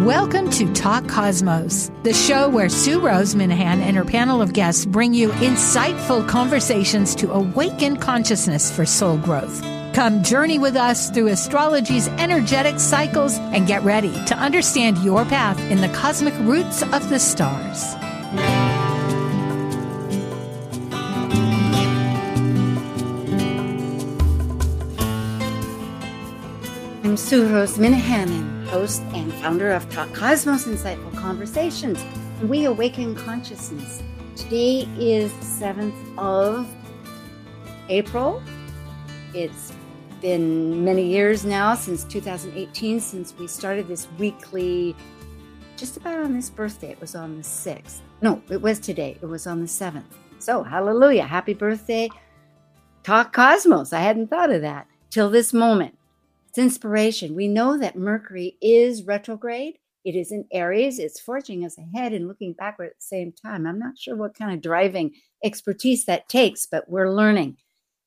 Welcome to Talk Cosmos, the show where Sue Rose Minahan and her panel of guests bring you insightful conversations to awaken consciousness for soul growth. Come journey with us through astrology's energetic cycles and get ready to understand your path in the cosmic roots of the stars. I'm Sue Rose Minahan, host and founder of Talk Cosmos Insightful Conversations. We awaken consciousness. Today is the 7th of April. It's been many years now, since 2018, since we started this weekly, just about on this birthday. It was on the 6th. No, it was today. It was on the 7th. So, hallelujah. Happy birthday, Talk Cosmos. I hadn't thought of that till this moment. It's inspiration. We know that Mercury is retrograde. It is in Aries. It's forging us ahead and looking backward at the same time. I'm not sure what kind of driving expertise that takes, but we're learning.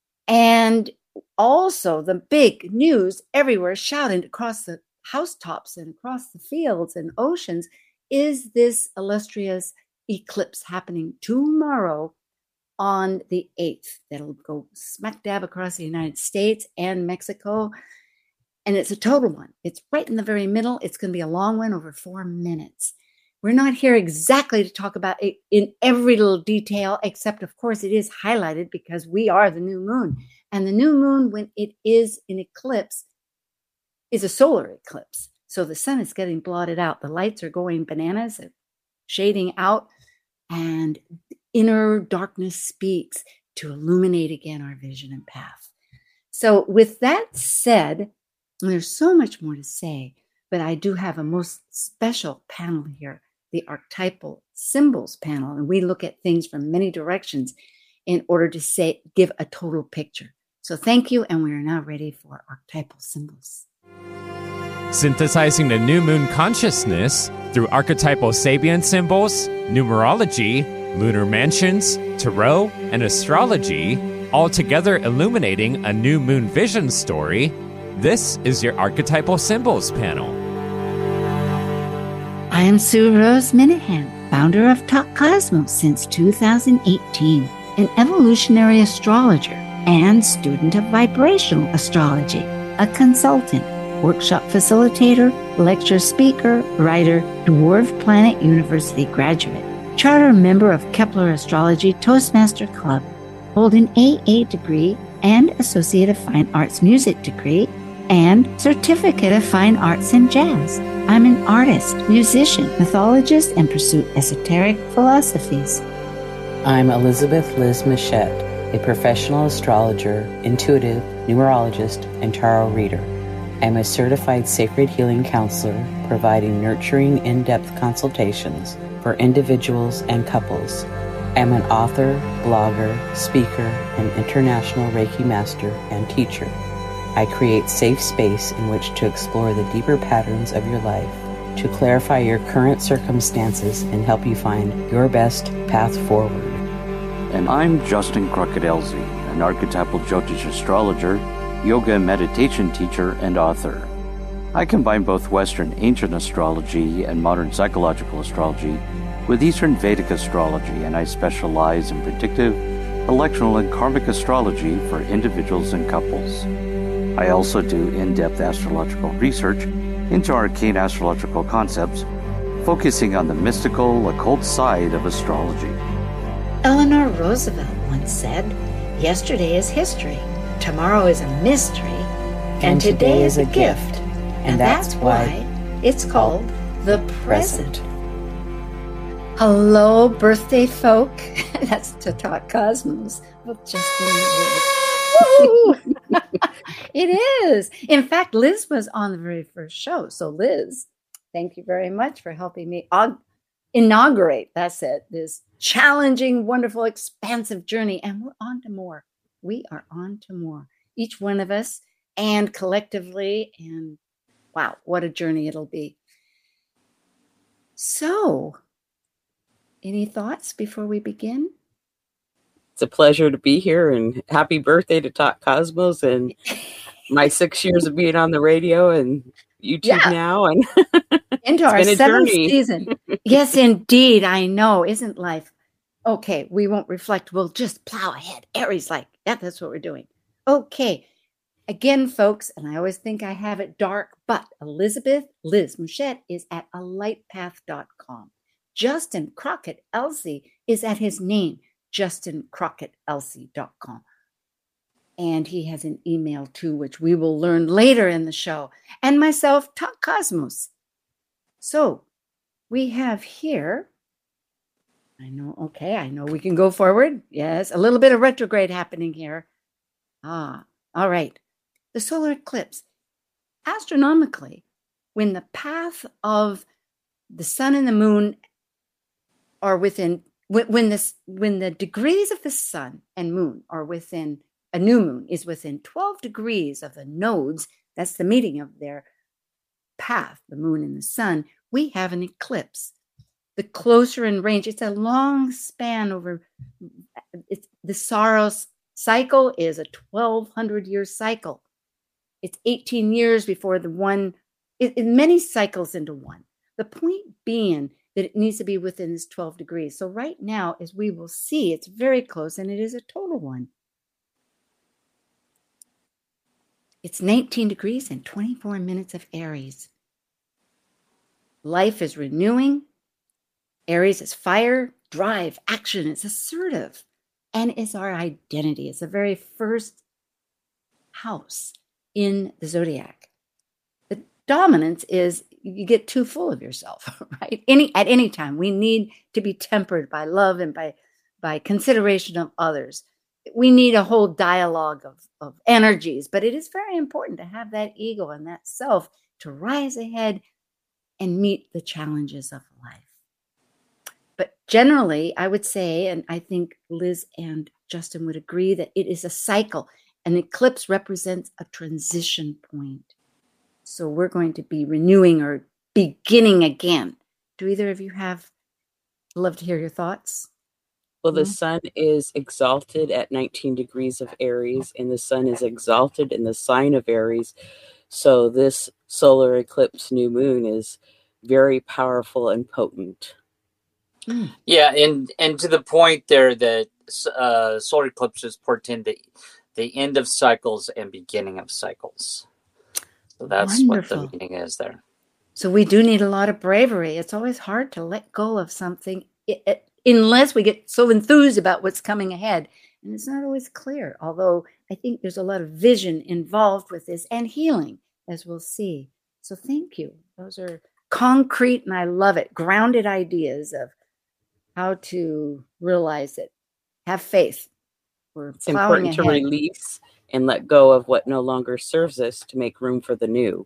And also the big news everywhere, shouting across the housetops and across the fields and oceans, is this illustrious eclipse happening tomorrow on the 8th. That'll go smack dab across the United States and Mexico. And it's a total one. It's right in the very middle. It's going to be a long one, over 4 minutes. We're not here exactly to talk about it in every little detail, except, of course, it is highlighted because we are the new moon. And the new moon, when it is in eclipse, is a solar eclipse. So the sun is getting blotted out. The lights are going bananas, shading out, and inner darkness speaks to illuminate again our vision and path. So with that said, there's so much more to say, but I do have a most special panel here, the Archetypal Symbols panel, and we look at things from many directions in order to give a total picture. So thank you, and we are now ready for Archetypal Symbols. Synthesizing the new moon consciousness through archetypal Sabian symbols, numerology, lunar mansions, tarot, and astrology, all together illuminating a new moon vision story. This is your Archetypal Symbols panel. I am Sue Rose Minahan, founder of Talk Cosmos since 2018, an evolutionary astrologer and student of vibrational astrology, a consultant, workshop facilitator, lecture speaker, writer, Dwarf Planet University graduate, charter member of Kepler Astrology Toastmaster Club, hold an AA degree and Associate of Fine Arts Music degree, and Certificate of Fine Arts in Jazz. I'm an artist, musician, mythologist, and pursue esoteric philosophies. I'm Elizabeth Liz Machette, a professional astrologer, intuitive, numerologist, and tarot reader. I'm a certified sacred healing counselor, providing nurturing, in-depth consultations for individuals and couples. I'm an author, blogger, speaker, and international Reiki master and teacher. I create safe space in which to explore the deeper patterns of your life, to clarify your current circumstances and help you find your best path forward. And I'm Justin Crocodilzi, an archetypal Jyotish astrologer, yoga and meditation teacher, and author. I combine both Western ancient astrology and modern psychological astrology with Eastern Vedic astrology, and I specialize in predictive, electional, and karmic astrology for individuals and couples. I also do in-depth astrological research into arcane astrological concepts, focusing on the mystical, occult side of astrology. Eleanor Roosevelt once said, "Yesterday is history, tomorrow is a mystery, and today is a gift." And that's why it's called the present. Hello, birthday folk. That's to Talk Cosmos with Justin Woo! It is. In fact, Liz was on the very first show. So Liz, thank you very much for helping me inaugurate, that's it, this challenging, wonderful, expansive journey. And we're on to more. We are on to more. Each one of us and collectively. And wow, what a journey it'll be. So, any thoughts before we begin? It's a pleasure to be here, and happy birthday to Talk Cosmos and my 6 years of being on the radio and YouTube now. And into our been a seventh journey. season. Yes, indeed. I know. Isn't life? Okay, we won't reflect. We'll just plow ahead. Aries like, yeah, that's what we're doing. Okay. Again, folks, and I always think I have it dark, but Elizabeth Liz Mouchette is at alightpath.com. Justin Crockett Elsie is at his name, JustinCrockettElsie.com. And he has an email too, which we will learn later in the show. And myself, Talk Cosmos. So we have here, I know we can go forward. Yes, a little bit of retrograde happening here. All right. The solar eclipse. Astronomically, when the path of the sun and the moon are within, when the degrees of the sun and moon are within, a new moon is within 12 degrees of the nodes, that's the meeting of their path, the moon and the sun, we have an eclipse. The closer in range, it's a long span over, the Saros cycle is a 1,200-year cycle. It's 18 years before the one, many cycles into one. The point being that it needs to be within this 12 degrees. So right now, as we will see, it's very close, and it is a total one. It's 19 degrees and 24 minutes of Aries. Life is renewing. Aries is fire, drive, action. It's assertive. And it's our identity. It's the very first house in the zodiac. The dominance is you get too full of yourself, right? At any time, we need to be tempered by love and by consideration of others. We need a whole dialogue of energies, but it is very important to have that ego and that self to rise ahead and meet the challenges of life. But generally, I would say, and I think Liz and Justin would agree, that it is a cycle. An eclipse represents a transition point. So we're going to be renewing or beginning again. Do either of you love to hear your thoughts? Well, the sun is exalted at 19 degrees of Aries, and the sun is exalted in the sign of Aries. So this solar eclipse new moon is very powerful and potent. Yeah, and to the point there that solar eclipses portend the end of cycles and beginning of cycles. So that's Wonderful. What the meaning is there. So we do need a lot of bravery. It's always hard to let go of something unless we get so enthused about what's coming ahead. And it's not always clear, although I think there's a lot of vision involved with this and healing, as we'll see. So thank you. Those are concrete, and I love it, grounded ideas of how to realize it. Have faith. It's important to release and let go of what no longer serves us to make room for the new.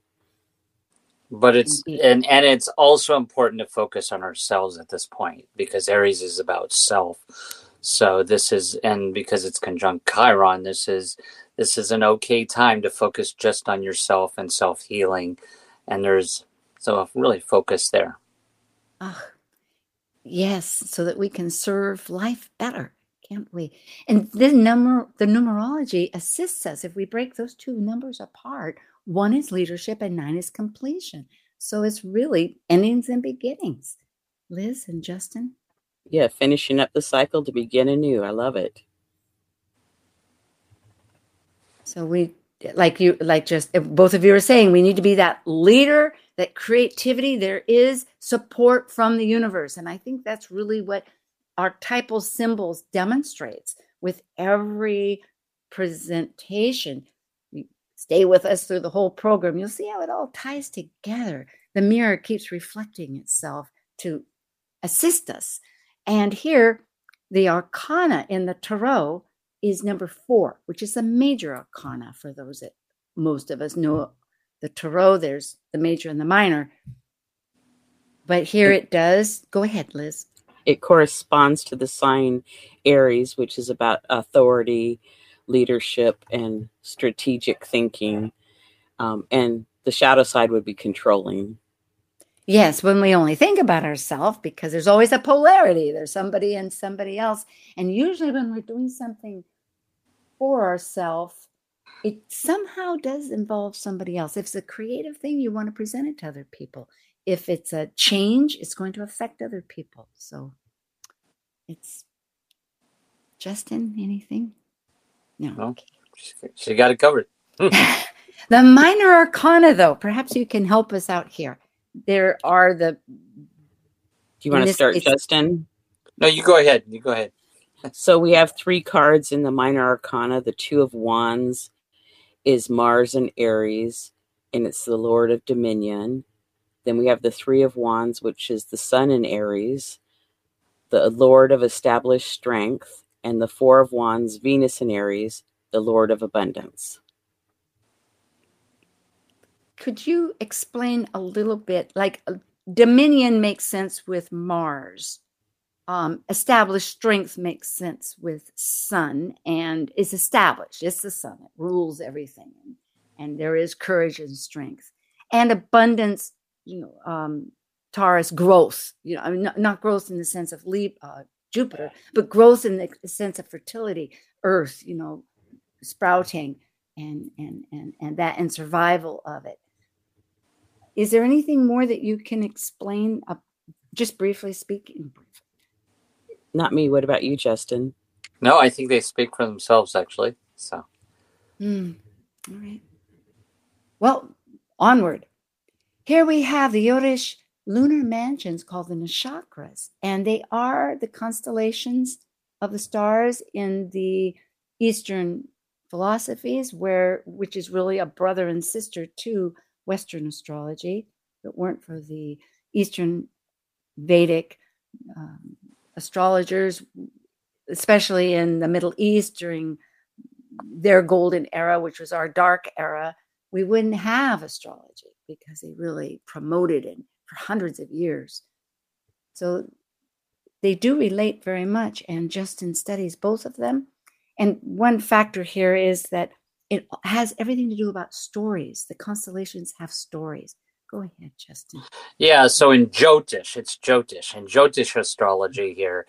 But it's also important to focus on ourselves at this point, because Aries is about self. So because it's conjunct Chiron, this is an okay time to focus just on yourself and self-healing. And so really focus there. Yes, so that we can serve life better, can't we? And the numerology assists us. If we break those two numbers apart, 1 is leadership and 9 is completion. So it's really endings and beginnings. Liz and Justin? Yeah, finishing up the cycle to begin anew. I love it. So we, both of you are saying, we need to be that leader, that creativity. There is support from the universe. And I think that's really what archetypal symbols demonstrates with every presentation. Stay with us through the whole program. You'll see how it all ties together. The mirror keeps reflecting itself to assist us. And here, the arcana in the tarot is number 4, which is a major arcana for those that most of us know. The tarot, there's the major and the minor. But here it does. Go ahead, Liz. It corresponds to the sign Aries, which is about authority, leadership, and strategic thinking. And the shadow side would be controlling. Yes, when we only think about ourselves, because there's always a polarity. There's somebody and somebody else. And usually when we're doing something for ourselves, it somehow does involve somebody else. If it's a creative thing, you want to present it to other people. If it's a change, it's going to affect other people. So it's Justin, anything? No. Okay. She got it covered. The minor arcana, though, perhaps you can help us out here. There are the... Do you want to start, Justin? No, you go ahead. So we have 3 cards in the minor arcana. The 2 of Wands is Mars and Aries, and it's the Lord of Dominion. Then we have the 3 of Wands, which is the Sun in Aries, the Lord of Established Strength, and the 4 of Wands, Venus in Aries, the Lord of Abundance. Could you explain a little bit? Like Dominion makes sense with Mars. Established Strength makes sense with Sun, and is established. It's the Sun. It rules everything. And there is courage and strength. And abundance, Taurus, growth. I mean, not growth in the sense of Jupiter, but growth in the sense of fertility, Earth, sprouting and that and survival of it. Is there anything more that you can explain, just briefly speaking? Not me. What about you, Justin? No, I think they speak for themselves, actually. So. All right. Well, onward. Here we have the Yorish lunar mansions called the Nakshatras, and they are the constellations of the stars in the Eastern philosophies, which is really a brother and sister to Western astrology. If it weren't for the Eastern Vedic astrologers, especially in the Middle East during their golden era, which was our dark era, we wouldn't have astrology because they really promoted it for hundreds of years. So they do relate very much, and Justin studies both of them. And one factor here is that it has everything to do about stories. The constellations have stories. Go ahead, Justin. Yeah, so in Jyotish, it's Jyotish. In Jyotish astrology here,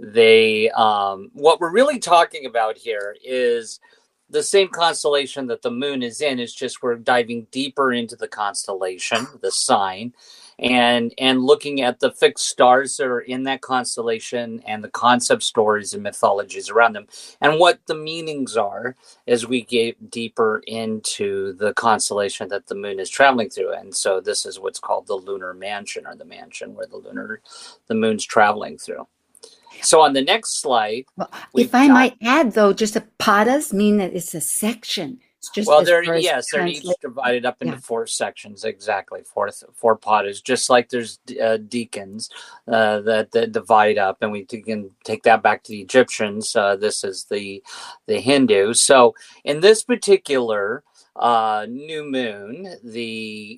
what we're really talking about here is the same constellation that the moon is in. It's just we're diving deeper into the constellation, the sign, and looking at the fixed stars that are in that constellation and the concept stories and mythologies around them and what the meanings are as we get deeper into the constellation that the moon is traveling through. And so this is what's called the lunar mansion, or the mansion where the moon's traveling through. So on the next slide, well, if I might add, though, just a padas mean that it's a section. It's just they're each divided up into 4 sections, exactly. Four padas, just like there's deacons that divide up, and we can take that back to the Egyptians. This is the Hindu. So in this particular new moon, the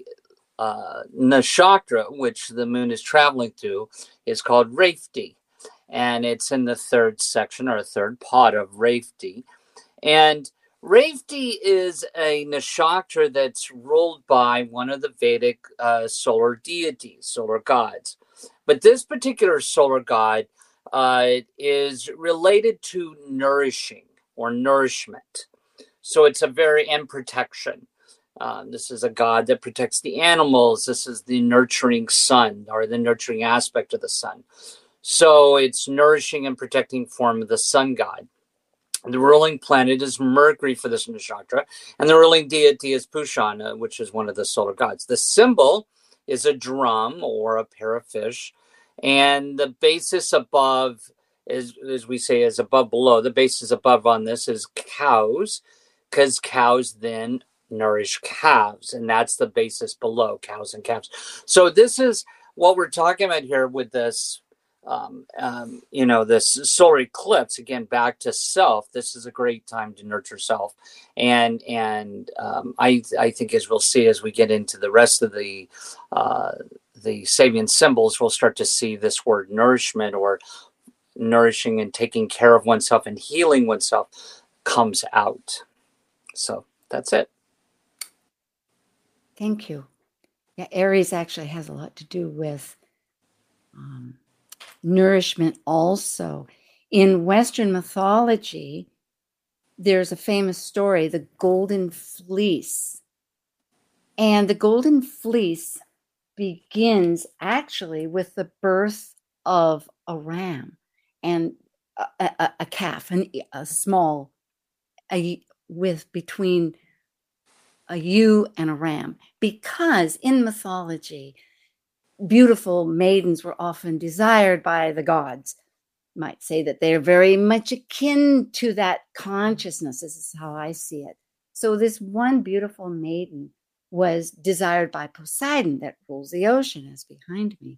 nakshatra, which the moon is traveling through, is called Rafti. And it's in the 3rd section, or 3rd pod of Rafti. And Rafti is a nakshatra that's ruled by one of the Vedic solar deities, solar gods. But this particular solar god is related to nourishing or nourishment. So it's and protection. This is a god that protects the animals. This is the nurturing sun, or the nurturing aspect of the sun. So it's nourishing and protecting form of the sun god. The ruling planet is Mercury for this nakshatra, and the ruling deity is Pushana, which is one of the solar gods. The symbol is a drum or a pair of fish, and the basis above, as we say, is above below. The basis above on this is cows, because cows then nourish calves, and that's the basis below, cows and calves. So this is what we're talking about here with this. This solar eclipse, again, back to self. This is a great time to nurture self. And I think, as we'll see as we get into the rest of the Sabian symbols, we'll start to see this word nourishment, or nourishing and taking care of oneself and healing oneself, comes out. So that's it. Thank you. Yeah, Aries actually has a lot to do with nourishment also. In Western mythology, there's a famous story, the Golden Fleece. And the Golden Fleece begins actually with the birth of a ram and a calf, and a small, with between a ewe and a ram, because in mythology, beautiful maidens were often desired by the gods. You might say that they're very much akin to that consciousness. This is how I see it. So this one beautiful maiden was desired by Poseidon, that rules the ocean, as behind me.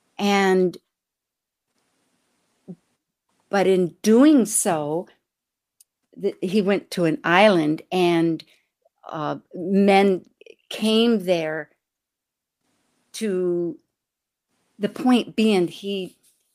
But in doing so, he went to an island, and men came there, to the point being he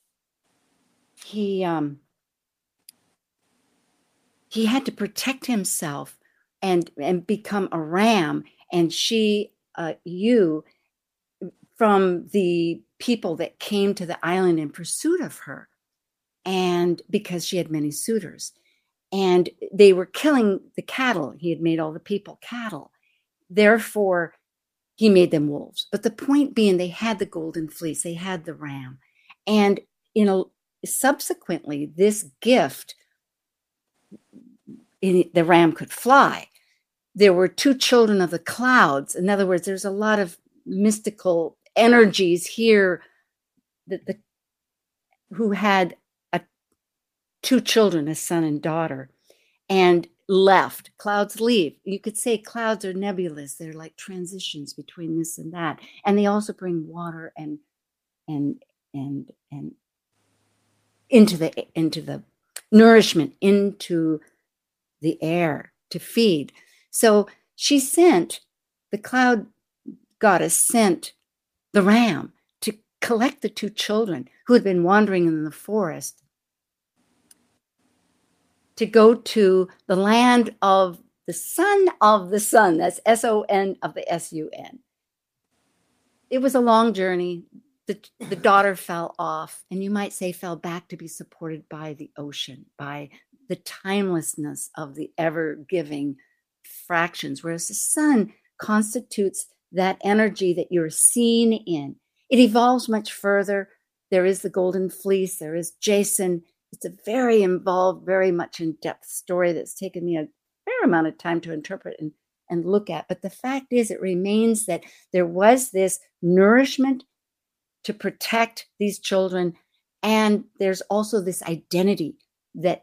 had to protect himself and become a ram, and she ewe, from the people that came to the island in pursuit of her, and because she had many suitors, and they were killing the cattle. He had made all the people cattle, therefore he made them wolves. But the point being, they had the Golden Fleece, they had the ram, and subsequently this gift, the ram could fly. There were two children of the clouds. In other words, there's a lot of mystical energies here who had two children, a son and daughter, and left. Clouds leave. You could say clouds are nebulous. They're like transitions between this and that. And they also bring water and into the nourishment, into the air to feed. So the cloud goddess sent the ram to collect the two children who had been wandering in the forest, to go to the land of the son of the sun. That's S-O-N of the S-U-N. It was a long journey. The daughter fell off, and you might say fell back to be supported by the ocean, by the timelessness of the ever-giving fractions, whereas the sun constitutes that energy that you're seen in. It evolves much further. There is the Golden Fleece. There is Jason. It's a very involved, very much in-depth story that's taken me a fair amount of time to interpret and look at. But the fact is, it remains that there was this nourishment to protect these children, and there's also this identity that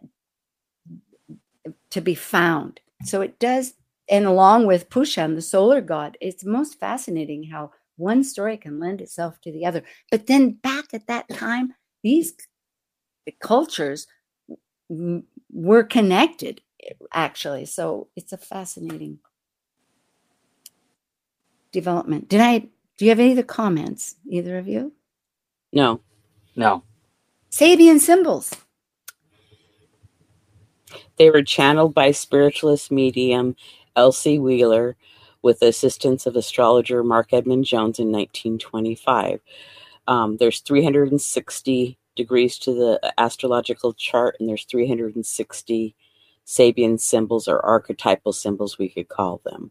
to be found. So it does, and along with Pushan, the solar god, it's most fascinating how one story can lend itself to the other. But then back at that time, these cultures were connected, actually. So it's a fascinating development. Do you have any other comments, either of you? No. Sabian symbols. They were channeled by spiritualist medium Elsie Wheeler with the assistance of astrologer Mark Edmund Jones in 1925. There's 360 degrees to the astrological chart, and there's 360 Sabian symbols, or archetypal symbols, we could call them.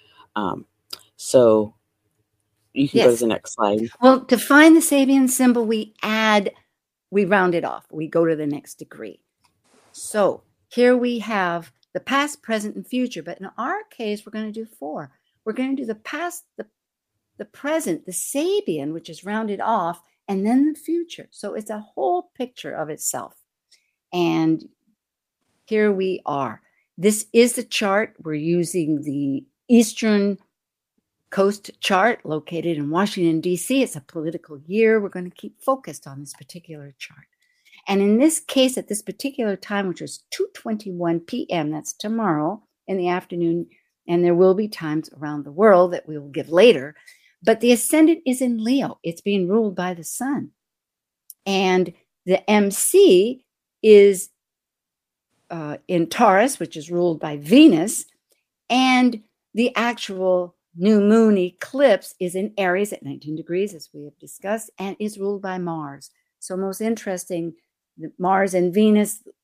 So you can go to the next slide. Well, to find the Sabian symbol, we round it off. We go to the next degree. So here we have the past, present, and future. But in our case, we're going to do 4. We're going to do the past, the present, the Sabian, which is rounded off, and then the future. So it's a whole picture of itself. And here we are. This is the chart. We're using the Eastern Coast chart located in Washington, D.C. It's a political year. We're going to keep focused on this particular chart. And in this case, at this particular time, which is 2:21 p.m., that's tomorrow in the afternoon, and there will be times around the world that we will give later, but the ascendant is in Leo. It's being ruled by the sun. And the MC is in Taurus, which is ruled by Venus, and the actual new moon eclipse is in Aries at 19 degrees, as we have discussed, and is ruled by Mars. So most interesting, Mars and Venus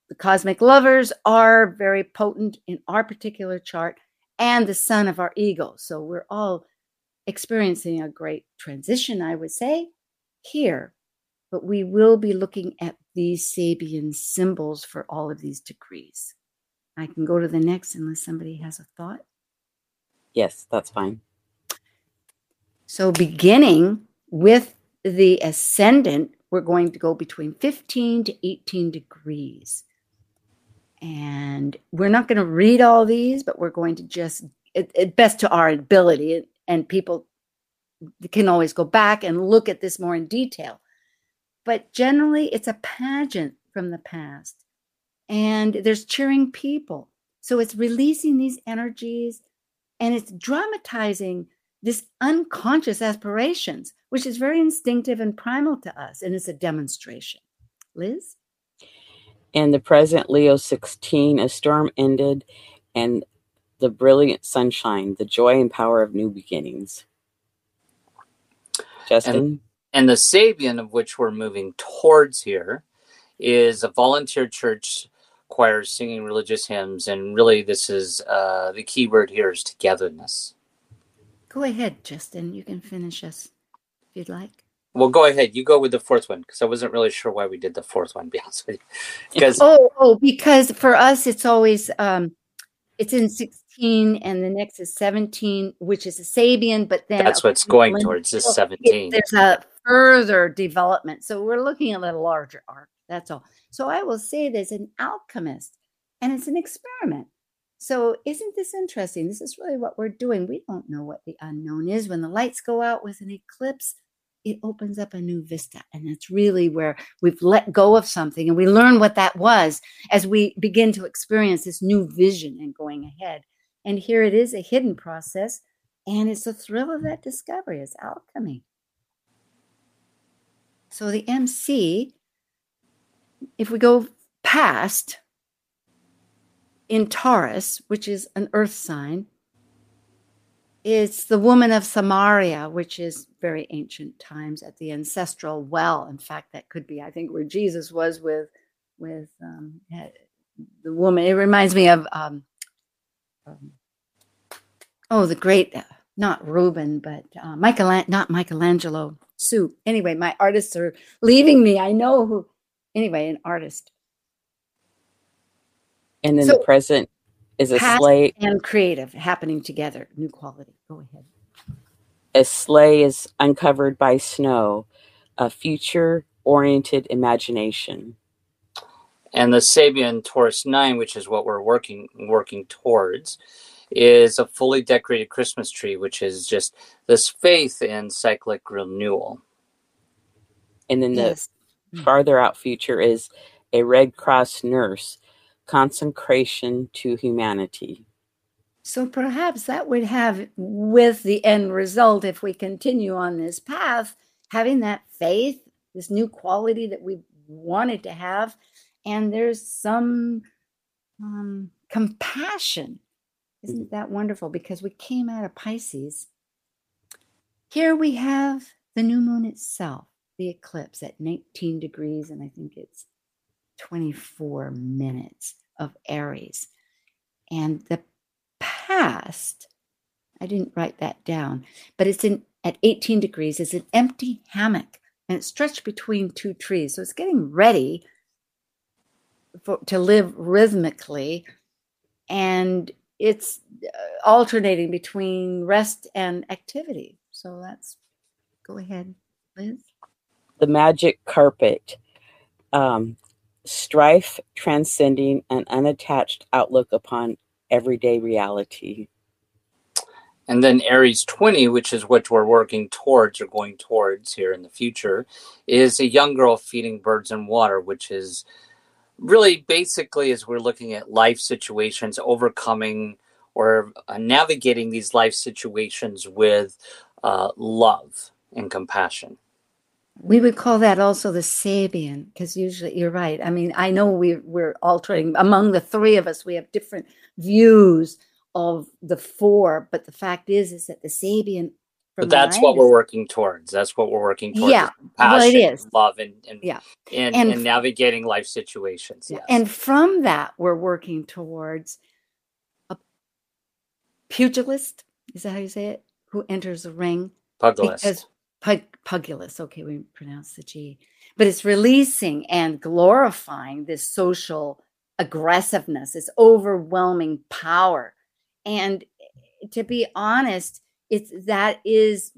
the cosmic lovers are very potent in our particular chart, and the sun of our ego. So we're all experiencing a great transition, I would say, here. But we will be looking at these Sabian symbols for all of these degrees. I can go to the next unless somebody has a thought. Yes, that's fine. So beginning with the ascendant, we're going to go between 15 to 18 degrees. And we're not going to read all these, but we're going to just, at best to our ability, and people can always go back and look at this more in detail. But generally, it's a pageant from the past. And there's cheering people. So it's releasing these energies, and it's dramatizing this unconscious aspirations, which is very instinctive and primal to us. And it's a demonstration. Liz? In the present Leo 16, a storm ended, and the brilliant sunshine, the joy and power of new beginnings. Justin? And the Sabian of which we're moving towards here is a volunteer church choir singing religious hymns. And really, this is the key word here is togetherness. Go ahead, Justin. You can finish us if you'd like. Well, go ahead. You go with the fourth one, because I wasn't really sure why we did the fourth one, to be honest with you. Because because for us, it's always, it's in 16 and the next is 17, which is a Sabian, but then that's what's going towards, is 17. There's a further development. So we're looking at a larger arc. That's all. So I will say there's an alchemist, and it's an experiment. So isn't this interesting? This is really what we're doing. We don't know what the unknown is. When the lights go out with an eclipse, it opens up a new vista. And that's really where we've let go of something, and we learn what that was as we begin to experience this new vision and going ahead. And here it is, a hidden process, and it's the thrill of that discovery. It's alchemy. So the MC, if we go past in Taurus, which is an earth sign, it's the woman of Samaria, which is very ancient times at the ancestral well. In fact, that could be, I think, where Jesus was with the woman. It reminds me of, the great, not Reuben, but not Michelangelo, Sue. Anyway, my artists are leaving me. I know who. Anyway, an artist. And then the present is a sleigh. And creative happening together. New quality. Go ahead. A sleigh is uncovered by snow, a future-oriented imagination. And the Sabian Taurus 9, which is what we're working towards, is a fully decorated Christmas tree, which is just this faith in cyclic renewal. And then the farther out future is a Red Cross nurse, consecration to humanity. So perhaps that would have, with the end result, if we continue on this path, having that faith, this new quality that we wanted to have, and there's some compassion. Isn't that wonderful? Because we came out of Pisces. Here we have the new moon itself, the eclipse at 19 degrees, and I think it's 24 minutes of Aries. And the past, I didn't write that down, but it's at 18 degrees. It's an empty hammock, and it's stretched between two trees. So it's getting ready to live rhythmically, and it's alternating between rest and activity. So go ahead, Liz. The magic carpet, strife transcending an unattached outlook upon everyday reality. And then Aries 20, which is what we're working towards or going towards here in the future, is a young girl feeding birds in water, which is really basically, as we're looking at life situations, overcoming or navigating these life situations with love and compassion. We would call that also the Sabian, because usually you're right. I mean, I know we're altering among the three of us. We have different views of the four, but the fact is that the Sabian But that's what we're working towards. That's what we're working towards. Yeah, Passion, well, it is. Love, and navigating life situations. Yes. And from that, we're working towards a pugilist. Is that how you say it? Who enters the ring? Pugilist. Pugilist. Okay, we pronounce the G. But it's releasing and glorifying this social aggressiveness, this overwhelming power. And to be honest, that is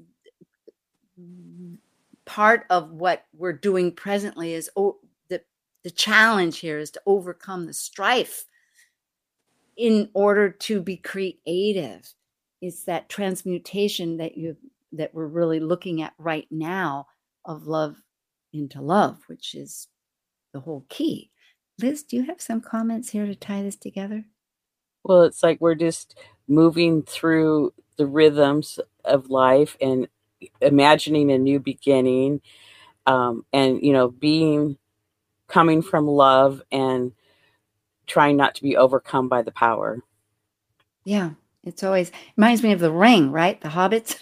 part of what we're doing presently. Is the challenge here is to overcome the strife in order to be creative. It's that transmutation that we're really looking at right now of love into love, which is the whole key. Liz, do you have some comments here to tie this together? Well, it's like we're just moving through the rhythms of life and imagining a new beginning, and coming from love and trying not to be overcome by the power. Yeah, it's always reminds me of The Ring, right? The hobbits.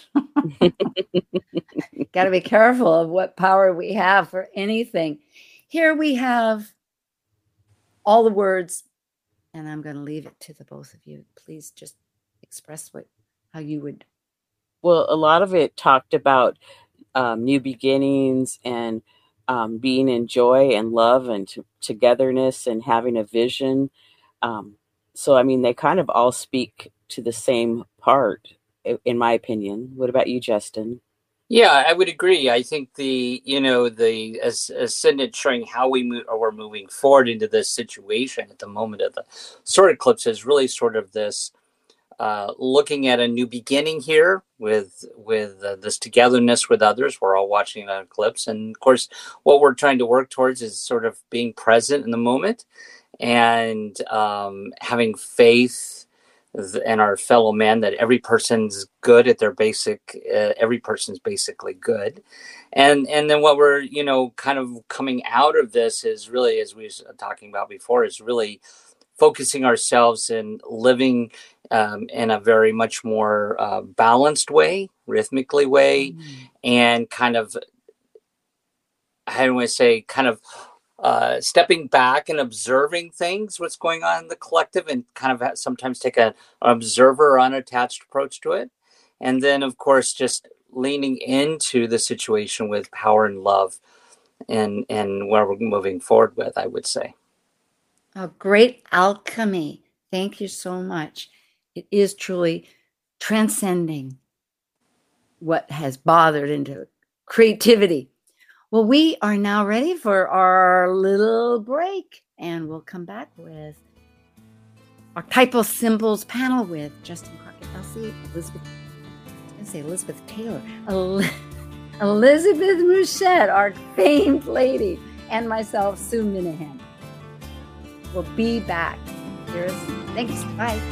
Got to be careful of what power we have for anything. Here we have all the words, and I'm going to leave it to the both of you. Please just express how you would. Well, a lot of it talked about new beginnings and being in joy and love and togetherness and having a vision. So, I mean, they kind of all speak to the same part, in my opinion. What about you, Justin? Yeah, I would agree. I think the ascendant showing how we're moving forward into this situation at the moment of the solar eclipse is really sort of this looking at a new beginning here with this togetherness with others. We're all watching an eclipse, and of course, what we're trying to work towards is sort of being present in the moment and having faith in our fellow man that every person's good at their basic. Every person's basically good, and then what we're kind of coming out of this is really, as we were talking about before, is really focusing ourselves and living in a very much more balanced way, rhythmically way, and kind of, how do I say, kind of stepping back and observing things, what's going on in the collective, and kind of sometimes take an observer or unattached approach to it. And then, of course, just leaning into the situation with power and love and where we're moving forward with, I would say. A great alchemy. Thank you so much. It is truly transcending what has bothered into creativity. Well, we are now ready for our little break, and we'll come back with Archetypal Symbols panel with Justin Crockett-Elsie, Elizabeth Taylor, Elizabeth Mouchette, our famed lady, and myself, Sue Minahan. We'll be back. Thanks. Bye.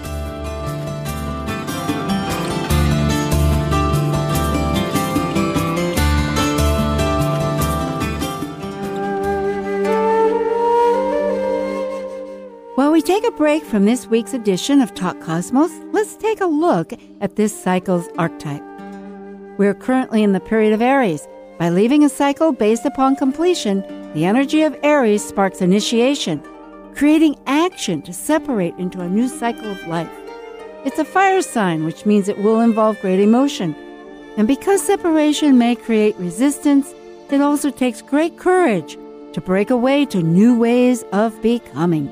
While we take a break from this week's edition of Talk Cosmos, let's take a look at this cycle's archetype. We're currently in the period of Aries. By leaving a cycle based upon completion, the energy of Aries sparks initiation, creating action to separate into a new cycle of life. It's a fire sign, which means it will involve great emotion. And because separation may create resistance, it also takes great courage to break away to new ways of becoming.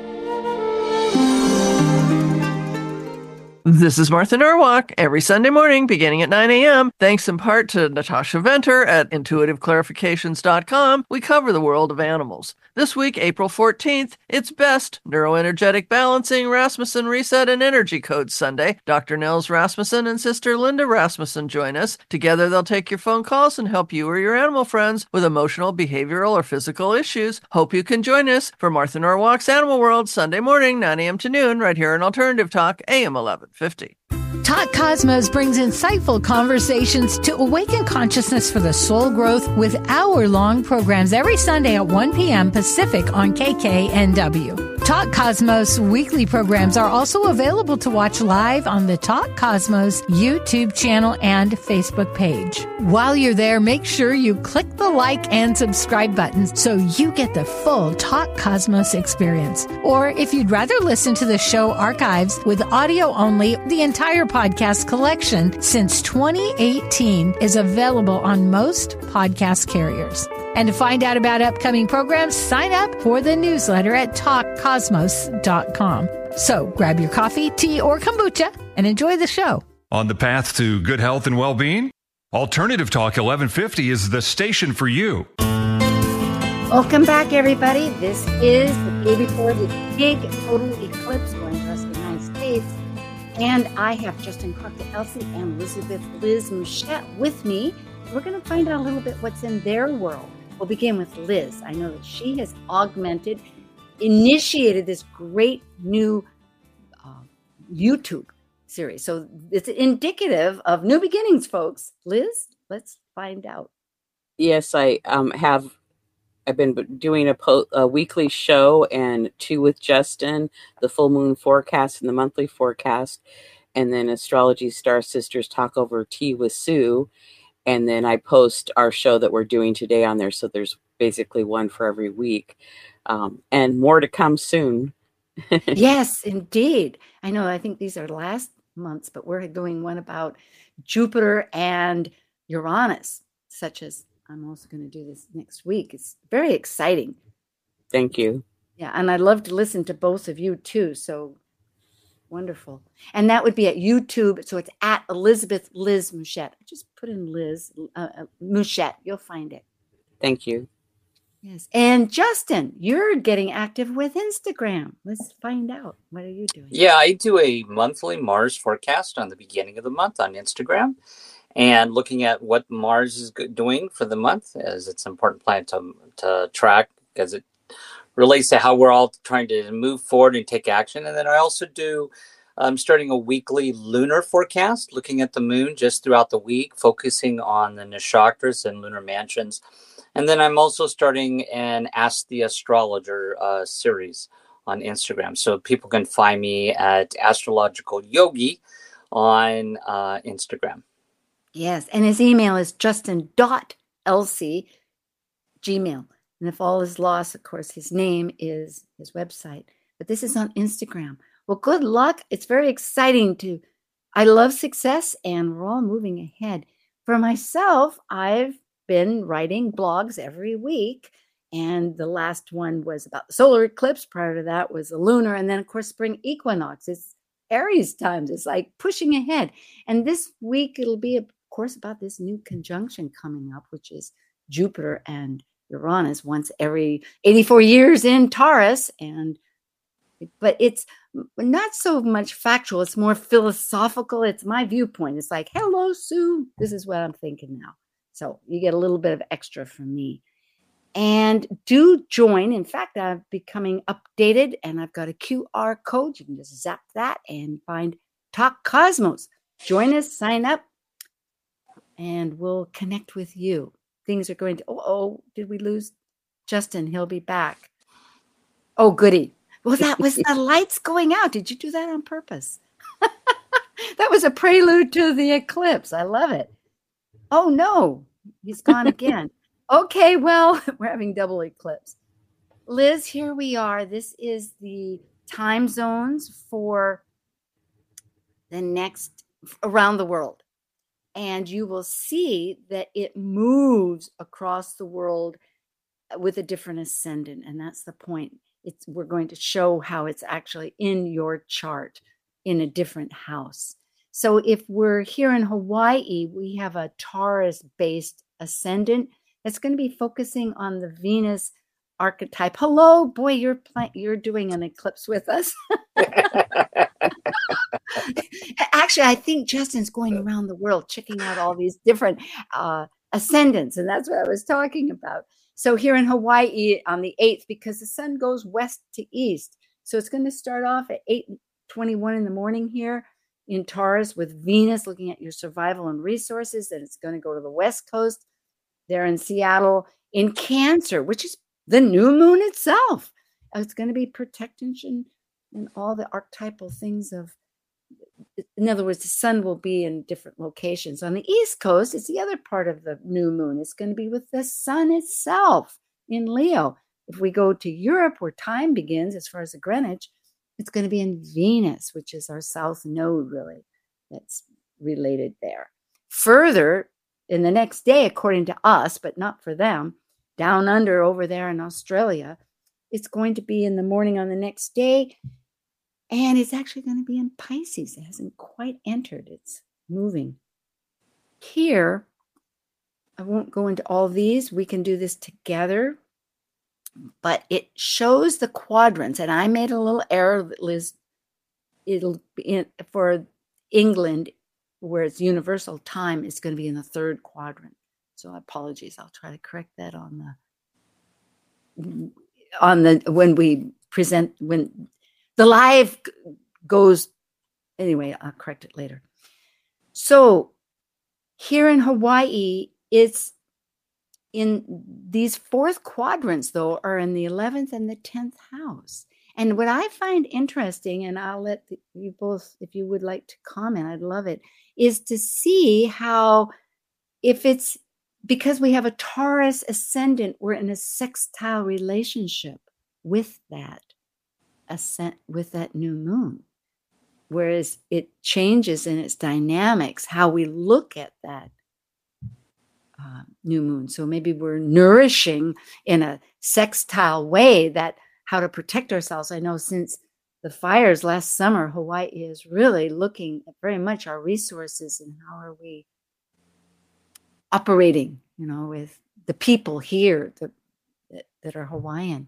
This is Martha Norwalk, every Sunday morning beginning at 9 a.m. Thanks in part to Natasha Venter at intuitiveclarifications.com, we cover the world of animals. This week, April 14th, it's Best Neuroenergetic Balancing, Rasmussen Reset, and Energy Code Sunday. Dr. Nels Rasmussen and Sister Linda Rasmussen join us. Together, they'll take your phone calls and help you or your animal friends with emotional, behavioral, or physical issues. Hope you can join us for Martha Norwalk's Animal World, Sunday morning, 9 a.m. to noon, right here on Alternative Talk, AM 1150. Talk Cosmos brings insightful conversations to awaken consciousness for the soul growth with hour-long programs every Sunday at 1 p.m. Pacific on KKNW. Talk Cosmos weekly programs are also available to watch live on the Talk Cosmos YouTube channel and Facebook page. While you're there, make sure you click the like and subscribe buttons so you get the full Talk Cosmos experience. Or if you'd rather listen to the show archives with audio only, the entire podcast collection since 2018 is available on most podcast carriers. And to find out about upcoming programs, sign up for the newsletter at talkcosmos.com. So grab your coffee, tea, or kombucha and enjoy the show. On the path to good health and well-being, Alternative Talk 1150 is the station for you. Welcome back, everybody. This is the day before the big total eclipse going across the United States. And I have Justin Crockett-Elsie and Elizabeth Liz Mouchette with me. We're going to find out a little bit what's in their world. We'll begin with Liz. I know that she has initiated this great new YouTube series. So it's indicative of new beginnings, folks. Liz, let's find out. Yes, I've been doing a weekly show and 2 with Justin, the full moon forecast and the monthly forecast, and then Astrology Star Sisters Talk Over Tea with Sue. And then I post our show that we're doing today on there. So there's basically one for every week. And more to come soon. Yes, indeed. I know. I think these are last month's, but we're doing one about Jupiter and Uranus, such as I'm also going to do this next week. It's very exciting. Thank you. Yeah. And I'd love to listen to both of you too. So wonderful. And that would be at YouTube. So it's at Elizabeth Liz Mouchette. Just put in Liz Mouchette. You'll find it. Thank you. Yes. And Justin, you're getting active with Instagram. Let's find out. What are you doing? Yeah, I do a monthly Mars forecast on the beginning of the month on Instagram and looking at what Mars is doing for the month, as it's an important planet to track because it relates to how we're all trying to move forward and take action. And then I also I'm starting a weekly lunar forecast, looking at the moon just throughout the week, focusing on the nakshatras and lunar mansions. And then I'm also starting an Ask the Astrologer series on Instagram. So people can find me at Astrological Yogi on Instagram. Yes. And his email is justin.lc@gmail.com. And if all is lost, of course, his name is his website. But this is on Instagram. Well, good luck. It's very exciting I love success, and we're all moving ahead. For myself, I've been writing blogs every week. And the last one was about the solar eclipse. Prior to that was the lunar. And then, of course, spring equinox. It's Aries times. It's like pushing ahead. And this week, it'll be, of course, about this new conjunction coming up, which is Jupiter and Uranus once every 84 years in Taurus. But it's not so much factual. It's more philosophical. It's my viewpoint. It's like, hello, Sue. This is what I'm thinking now. So you get a little bit of extra from me. And do join. In fact, I'm becoming updated and I've got a QR code. You can just zap that and find Talk Cosmos. Join us, sign up, and we'll connect with you. Things are going to, did we lose Justin? He'll be back. Oh, goody. Well, that was the lights going out. Did you do that on purpose? That was a prelude to the eclipse. I love it. Oh, no. He's gone again. Okay, well, we're having double eclipse. Liz, here we are. This is the time zones for the next around the world. And you will see that it moves across the world with a different ascendant. And that's the point. We're going to show how it's actually in your chart in a different house. So if we're here in Hawaii, we have a Taurus-based ascendant that's going to be focusing on the Venus archetype. Hello, boy, you're doing an eclipse with us. Actually, I think Justin's going around the world checking out all these different ascendants, and that's what I was talking about. So here in Hawaii on the 8th, because the sun goes west to east, so it's going to start off at 8:21 in the morning here in Taurus with Venus looking at your survival and resources, and it's going to go to the West Coast there in Seattle in Cancer, which is the new moon itself. It's going to be protection and all the archetypal things of, in other words, the sun will be in different locations. On the East Coast, it's the other part of the new moon. It's going to be with the sun itself in Leo. If we go to Europe, where time begins, as far as the Greenwich, it's going to be in Venus, which is our south node, really, that's related there. Further, in the next day, according to us, but not for them, down under over there in Australia, it's going to be in the morning on the next day, and it's actually going to be in Pisces. It hasn't quite entered. It's moving. Here, I won't go into all these. We can do this together. But it shows the quadrants, and I made a little error, Liz. It'll be for England, where it's universal time, is going to be in the third quadrant. So apologies. I'll try to correct that on the when we present, when the live goes. Anyway, I'll correct it later. So here in Hawaii, it's in these fourth quadrants, though, are in the 11th and the 10th house. And what I find interesting, and I'll let you both, if you would like to comment, I'd love it, is to see how, if it's because we have a Taurus ascendant, we're in a sextile relationship with that with that new moon. Whereas it changes in its dynamics, how we look at that new moon. So maybe we're nourishing in a sextile way that how to protect ourselves. I know since the fires last summer, Hawaii is really looking at very much our resources and how are we operating, with the people here that are Hawaiian.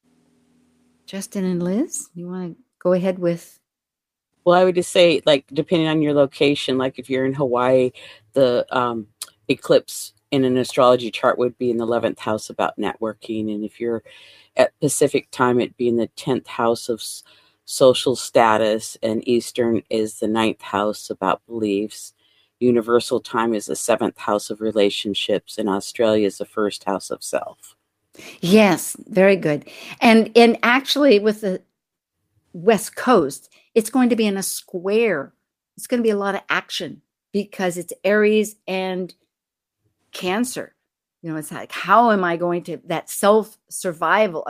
Justin and Liz, you want to go ahead with? Well, I would just say, depending on your location, if you're in Hawaii, the eclipse in an astrology chart would be in the 11th house about networking. And if you're at Pacific time, it'd be in the 10th house of social status. And Eastern is the 9th house about beliefs. Universal time is the 7th house of relationships. And Australia is the 1st house of self. Yes, very good. And actually with the West Coast, it's going to be in a square. It's going to be a lot of action because it's Aries and Cancer. It's like, how am I going to, that self-survival,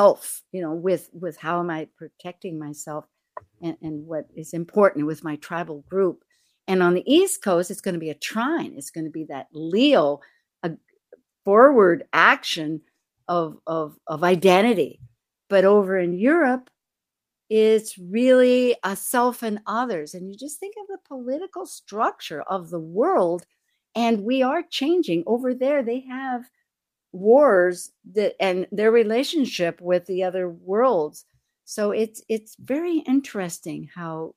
with how am I protecting myself and what is important with my tribal group. And on the East Coast, it's going to be a trine. It's going to be that Leo, a forward action of identity. But over in Europe, it's really a self and others. And you just think of the political structure of the world. And we are changing. Over there, they have wars and their relationship with the other worlds. So it's very interesting how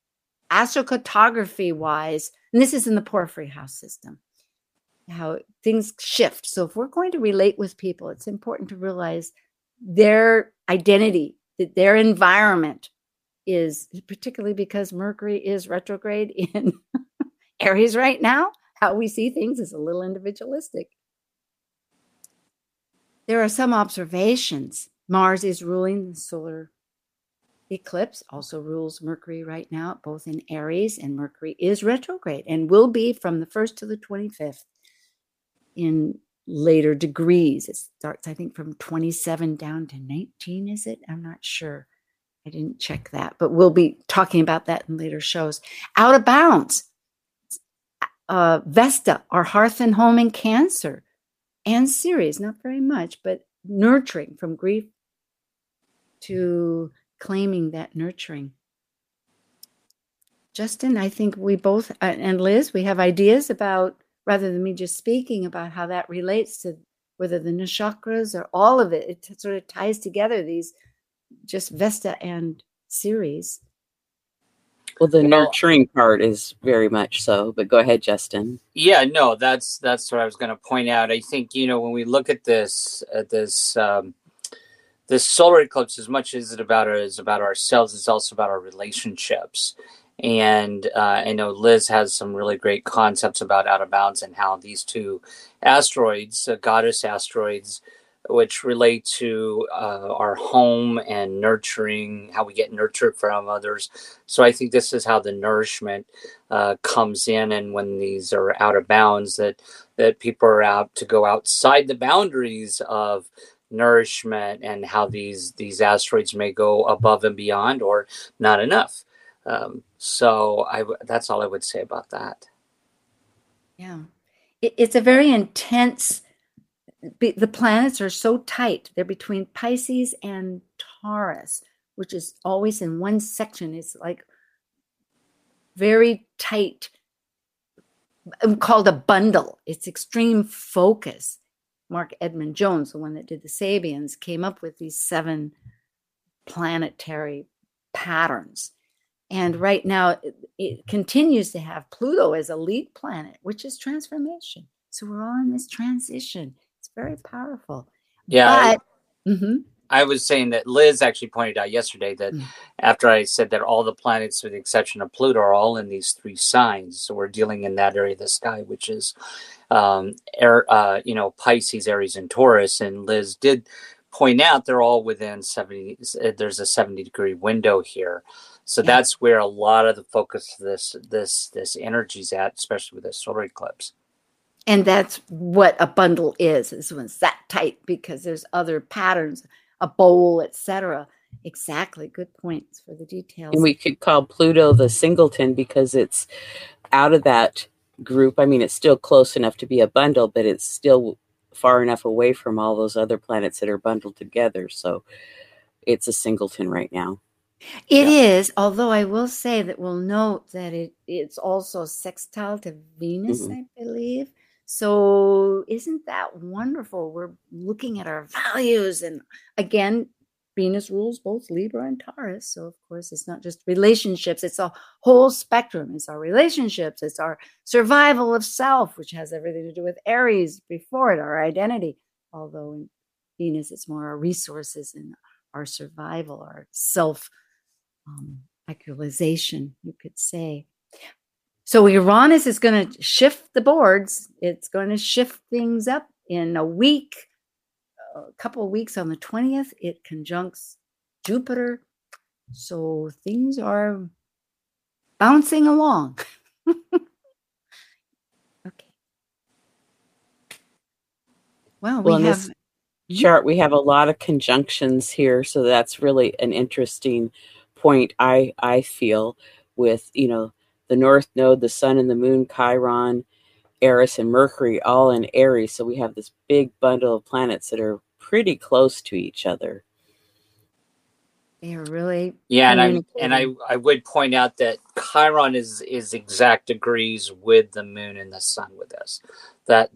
astrocartography-wise, and this is in the Porphyry house system, how things shift. So if we're going to relate with people, it's important to realize their identity, that their environment is, particularly because Mercury is retrograde in Aries right now, how we see things is a little individualistic. There are some observations. Mars is ruling the solar eclipse, also rules Mercury right now, both in Aries, and Mercury is retrograde and will be from the 1st to the 25th in later degrees. It starts, I think, from 27 down to 19, is it? I'm not sure. I didn't check that, but we'll be talking about that in later shows. Out of bounds. Vesta, our hearth and home in Cancer, and Ceres, not very much, but nurturing, from grief to claiming that nurturing. Justin, I think we both, and Liz, we have ideas about, rather than me just speaking about how that relates to whether the nakshatras or all of it, it sort of ties together these, just Vesta and Ceres. Well, the nurturing part is very much so, but go ahead, Justin. Yeah, no, that's what I was going to point out. I think, when we look at this solar eclipse, as much as it is about ourselves, it's also about our relationships. And I know Liz has some really great concepts about out of bounds and how these two asteroids, goddess asteroids, which relate to our home and nurturing, how we get nurtured from others. So I think this is how the nourishment comes in, and when these are out of bounds, that people are out to go outside the boundaries of nourishment, and how these asteroids may go above and beyond or not enough. So that's all I would say about that. Yeah, it's a very intense. The planets are so tight. They're between Pisces and Taurus, which is always in one section. It's like very tight, called a bundle. It's extreme focus. Mark Edmund Jones, the one that did the Sabians, came up with these 7 planetary patterns. And right now, it continues to have Pluto as a lead planet, which is transformation. So we're all in this transition. It's very powerful. Yeah. I was saying that Liz actually pointed out yesterday that after I said that all the planets, with the exception of Pluto, are all in these 3 signs. So we're dealing in that area of the sky, which is, Pisces, Aries, and Taurus. And Liz did point out they're all within 70. There's a 70-degree window here. So that's where a lot of the focus of this energy is at, especially with the solar eclipse. And that's what a bundle is when it's that tight, because there's other patterns, a bowl, etc. Exactly. Good points for the details. And we could call Pluto the singleton because it's out of that group. I mean, it's still close enough to be a bundle, but it's still far enough away from all those other planets that are bundled together. So it's a singleton right now. It is, although I will say that we'll note that it's also sextile to Venus, I believe. So isn't that wonderful? We're looking at our values. And again, Venus rules both Libra and Taurus. So of course, it's not just relationships. It's a whole spectrum. It's our relationships. It's our survival of self, which has everything to do with Aries before it, our identity. Although in Venus, it's more our resources and our survival, our self actualization, you could say. So Uranus is going to shift the boards. It's going to shift things up in a week, a couple of weeks. On the 20th, it conjuncts Jupiter. So things are bouncing along. Okay. Well, we have chart, we have a lot of conjunctions here. So that's really an interesting point, I feel, with, the North Node, the Sun and the Moon, Chiron, Eris, and Mercury all in Aries. So we have this big bundle of planets that are pretty close to each other. They are really and I would point out that Chiron is exact degrees with the Moon and the Sun with us. That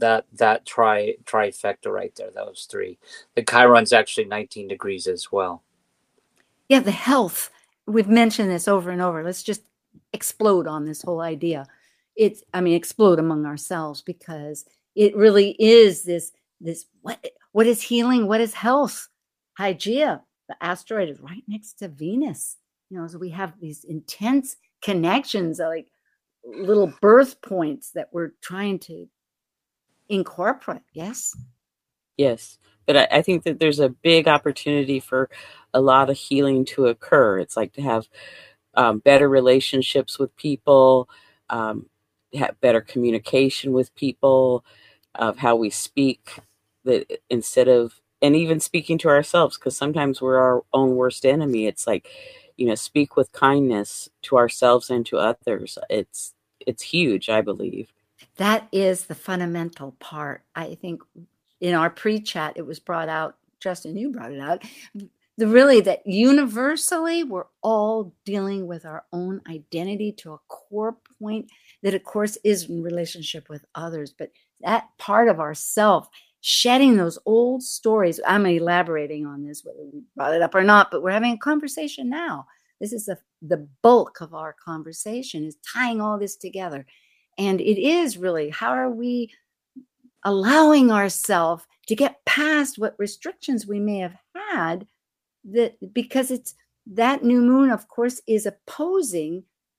trifecta right there, those 3. The Chiron's actually 19 degrees as well. Yeah, the health. We've mentioned this over and over. Let's just explode on this whole idea. Explode among ourselves, because it really is this what is healing? What is health? Hygeia, the asteroid, is right next to Venus. So we have these intense connections, like little birth points that we're trying to incorporate. Yes? Yes. But I think that there's a big opportunity for a lot of healing to occur. It's like to have better relationships with people, have better communication with people, of how we speak, that instead of, and even speaking to ourselves, because sometimes we're our own worst enemy. It's like, speak with kindness to ourselves and to others. It's huge, I believe. That is the fundamental part. I think in our pre-chat, it was brought out, Justin, you brought it out, that universally we're all dealing with our own identity to a core point that, of course, is in relationship with others. But that part of ourself, shedding those old stories, I'm elaborating on this, whether we brought it up or not, but we're having a conversation now. This is the bulk of our conversation, is tying all this together. And it is really, how are we allowing ourselves to get past what restrictions we may have had, that because it's that new moon, of course, is opposing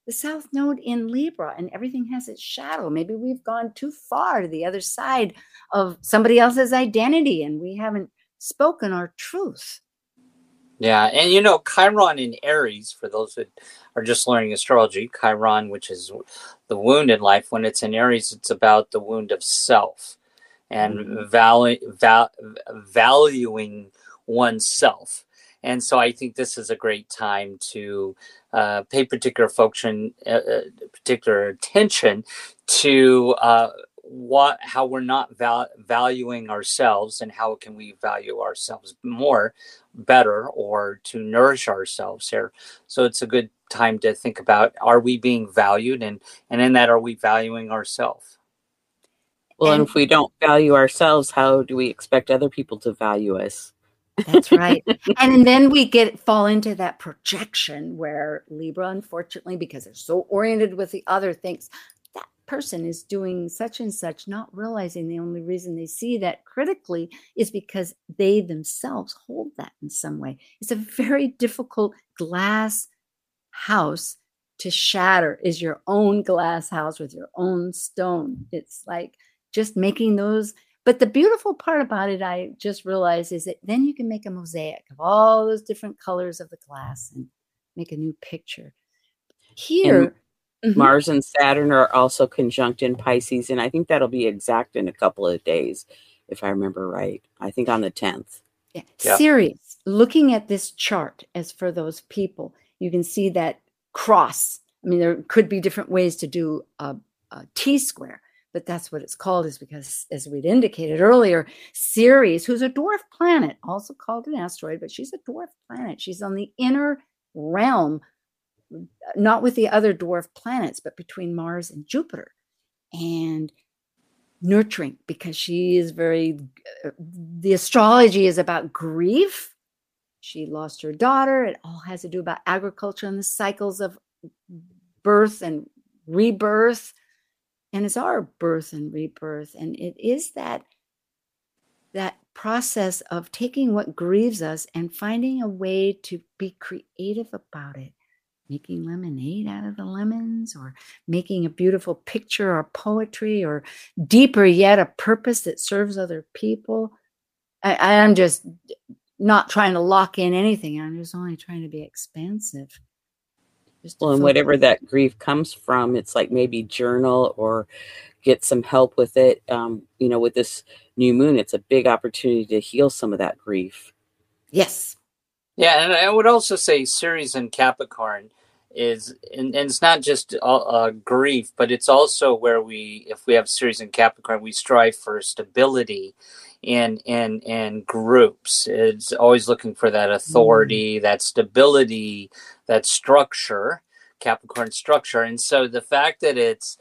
the South Node in Libra, and everything has its shadow. Maybe we've gone too far to the other side of somebody else's identity and we haven't spoken our truth. Yeah, and you know, Chiron in Aries, for those that are just learning astrology, Chiron, which is the wound in life, when it's in Aries, it's about the wound of self and valuing oneself. And so I think this is a great time to pay particular attention to how we're not valuing ourselves, and how can we value ourselves better, or to nourish ourselves here. So it's a good time to think about, are we being valued, and in that, are we valuing ourselves? Well, and if we don't value ourselves, how do we expect other people to value us? That's right. And then we fall into that projection where Libra, unfortunately, because they're so oriented with the other, thinks that person is doing such and such, not realizing the only reason they see that critically is because they themselves hold that in some way. It's a very difficult glass house to shatter, is your own glass house with your own stone. It's like just making those. But the beautiful part about it, I just realized, is that then you can make a mosaic of all those different colors of the glass and make a new picture. Here, Mars and Saturn are also conjunct in Pisces, and I think that'll be exact in a couple of days, if I remember right. I think on the 10th. Yeah. Sirius, looking at this chart, as for those people, you can see that cross. I mean, there could be different ways to do a T-square. But that's what it's called, is because, as we'd indicated earlier, Ceres, who's a dwarf planet, also called an asteroid, but she's a dwarf planet. She's on the inner realm, not with the other dwarf planets, but between Mars and Jupiter. And nurturing, because she is the astrology is about grief. She lost her daughter. It all has to do about agriculture and the cycles of birth and rebirth. And it's our birth and rebirth. And it is that process of taking what grieves us and finding a way to be creative about it. Making lemonade out of the lemons, or making a beautiful picture or poetry, or deeper yet, a purpose that serves other people. I'm just not trying to lock in anything. I'm just only trying to be expansive. Well, and whatever that grief comes from, it's like maybe journal or get some help with it. With this new moon, it's a big opportunity to heal some of that grief. Yes. Yeah, and I would also say Ceres and Capricorn is, and it's not just grief, but it's also where if we have Ceres and Capricorn, we strive for stability in groups. It's always looking for that authority, that stability, that structure, Capricorn structure. And so the fact that it's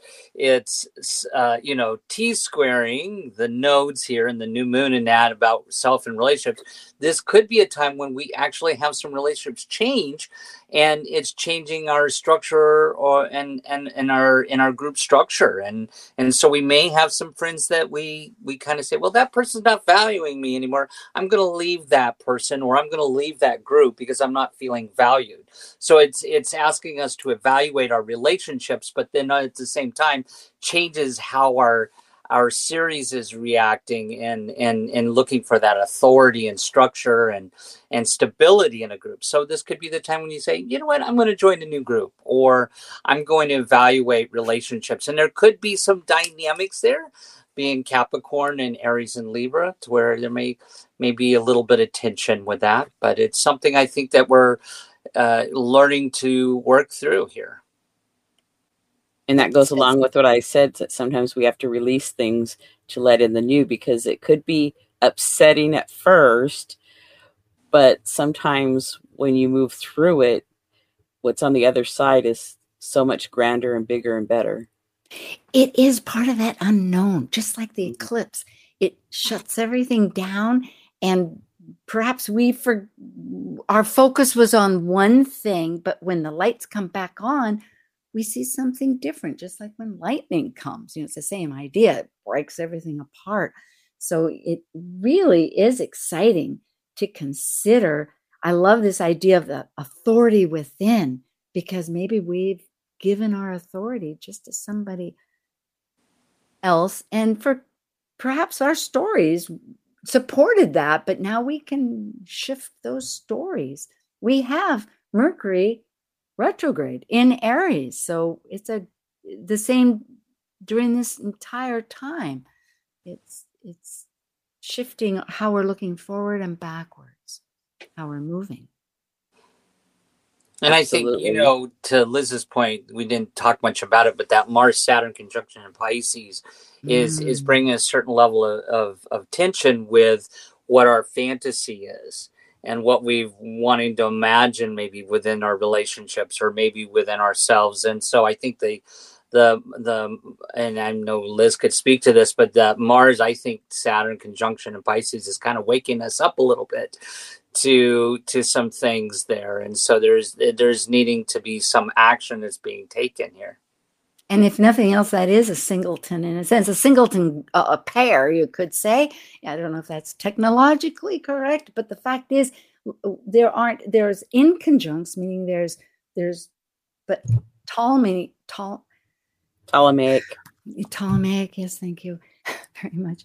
T-squaring the nodes here in the new moon and that about self and relationships, this could be a time when we actually have some relationships change, and it's changing our structure in our group structure. And so we may have some friends that we kind of say, well, that person's not valuing me anymore. I'm going to leave that person, or I'm going to leave that group because I'm not feeling valued. So it's asking us to evaluate our relationships, but then at the same time changes how our Ceres is reacting and looking for that authority and structure and stability in a group. So this could be the time when you say, you know what, I'm going to join a new group, or I'm going to evaluate relationships. And there could be some dynamics there, being Capricorn and Aries and Libra, to where there may be a little bit of tension with that. But it's something I think that we're learning to work through here. And that goes along with what I said, that sometimes we have to release things to let in the new, because it could be upsetting at first, but sometimes when you move through it, what's on the other side is so much grander and bigger and better. It is part of that unknown, just like the eclipse. It shuts everything down, and perhaps our focus was on one thing, but when the lights come back on, we see something different, just like when lightning comes. It's the same idea. It breaks everything apart. So it really is exciting to consider. I love this idea of the authority within, because maybe we've given our authority just to somebody else. And for perhaps our stories supported that, but now we can shift those stories. We have Mercury retrograde in Aries. So it's the same during this entire time. It's shifting how we're looking forward and backwards, how we're moving. And Absolutely. I think, to Liz's point, we didn't talk much about it, but that Mars-Saturn conjunction in Pisces is bringing a certain level of tension with what our fantasy is and what we're wanting to imagine maybe within our relationships or maybe within ourselves. And so I think the and I know Liz could speak to this, but the Mars, I think Saturn conjunction in Pisces is kind of waking us up a little bit to some things there. And so there's needing to be some action that's being taken here. And if nothing else, that is a singleton in a sense, a singleton a pair, you could say. I don't know if that's technologically correct, but the fact is there's inconjuncts, meaning but Ptolemaic, yes, thank you very much.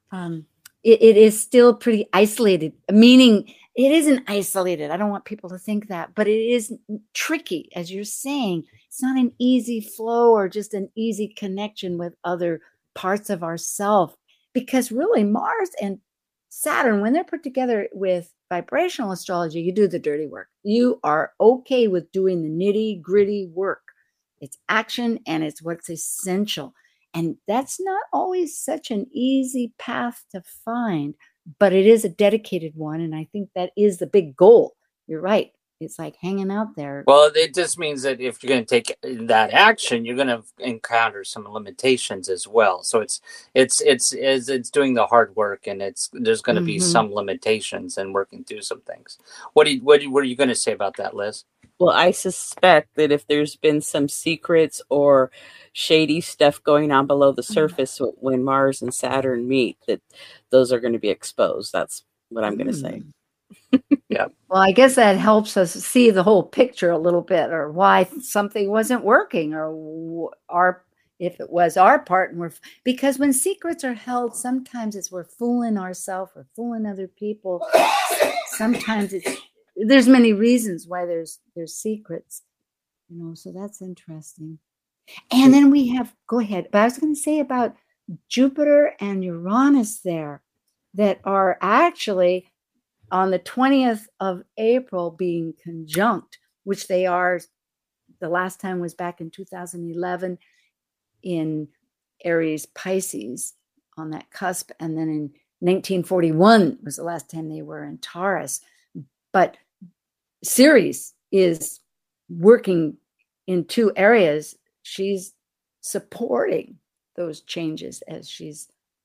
It is still pretty isolated, meaning it isn't isolated. I don't want people to think that, but it is tricky, as you're saying. It's not an easy flow or just an easy connection with other parts of ourself, because really Mars and Saturn, when they're put together with vibrational astrology, you do the dirty work. You are okay with doing the nitty gritty work. It's action and it's what's essential. And that's not always such an easy path to find, but it is a dedicated one. And I think that is the big goal. You're right. It's like hanging out there. Well, it just means that if you're going to take that action, you're going to encounter some limitations as well. So it's doing the hard work, and there's going to be some limitations and working through some things. What are you going to say about that, Liz? Well, I suspect that if there's been some secrets or shady stuff going on below the surface when Mars and Saturn meet, that those are going to be exposed. That's what I'm going to say. Yeah. Well, I guess that helps us see the whole picture a little bit, or why something wasn't working, or if it was our part. Because when secrets are held, sometimes we're fooling ourselves or fooling other people. Sometimes there's many reasons why there's secrets, so that's interesting. And then we have, go ahead, but I was going to say about Jupiter and Uranus there, that are actually on the 20th of April being conjunct, which they are. The last time was back in 2011 in Aries Pisces on that cusp. And then in 1941 was the last time they were in Taurus. But Ceres is working in two areas. She's supporting those changes as she's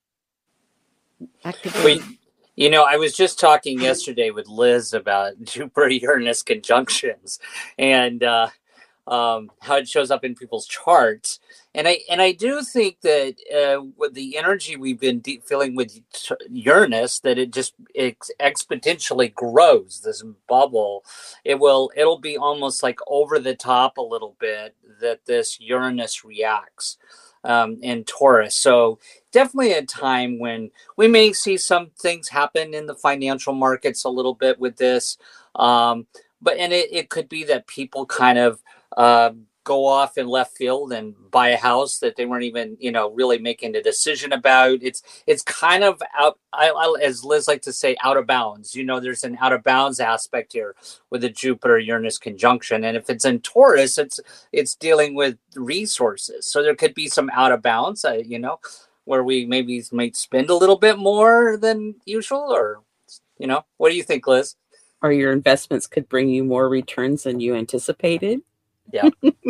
activating. I was just talking yesterday with Liz about Jupiter-Uranus conjunctions and how it shows up in people's charts. And I do think that with the energy we've been feeling with Uranus, that it exponentially grows, this bubble. It'll be almost like over the top a little bit that this Uranus reacts in Taurus. So definitely a time when we may see some things happen in the financial markets a little bit with this. But it could be that people kind of go off in left field and buy a house that they weren't even, really making a decision about. It's kind of out, as Liz likes to say, out of bounds. There's an out of bounds aspect here with the Jupiter-Uranus conjunction. And if it's in Taurus, it's dealing with resources. So there could be some out of bounds, where we maybe might spend a little bit more than usual, or, what do you think, Liz? Or your investments could bring you more returns than you anticipated. Yeah.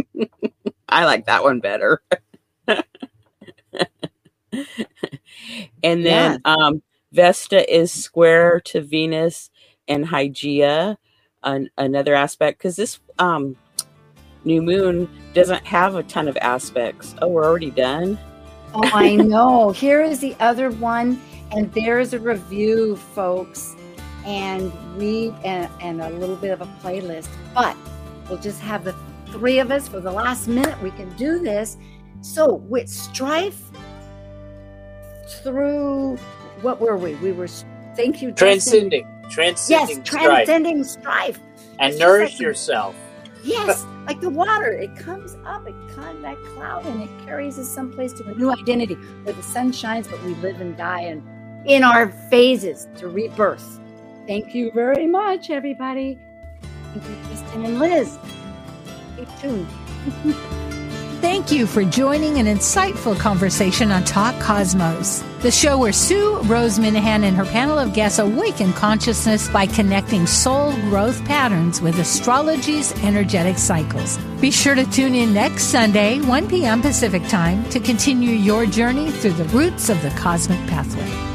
I like that one better. And then Vesta is square to Venus and Hygeia, another aspect, because this new moon doesn't have a ton of aspects. Oh, we're already done? Oh, I know. Here is the other one, and there's a review, folks, and a little bit of a playlist, but we'll just have the three of us for the last minute. We can do this. So with strife through, what were we? We were, thank you, Transcending yes, transcending strife. And it's nourish like yourself. Yes, like the water. It comes up, it kind of that cloud, and it carries us someplace to a new identity where the sun shines, but we live and die and in our phases to rebirth. Thank you very much, everybody. Thank you, Kristen and Liz. Stay tuned. Thank you for joining an insightful conversation on Talk Cosmos, the show where Sue Rose Minahan and her panel of guests awaken consciousness by connecting soul growth patterns with astrology's energetic cycles. Be sure to tune in next Sunday, 1 p.m. Pacific Time, to continue your journey through the roots of the cosmic pathway.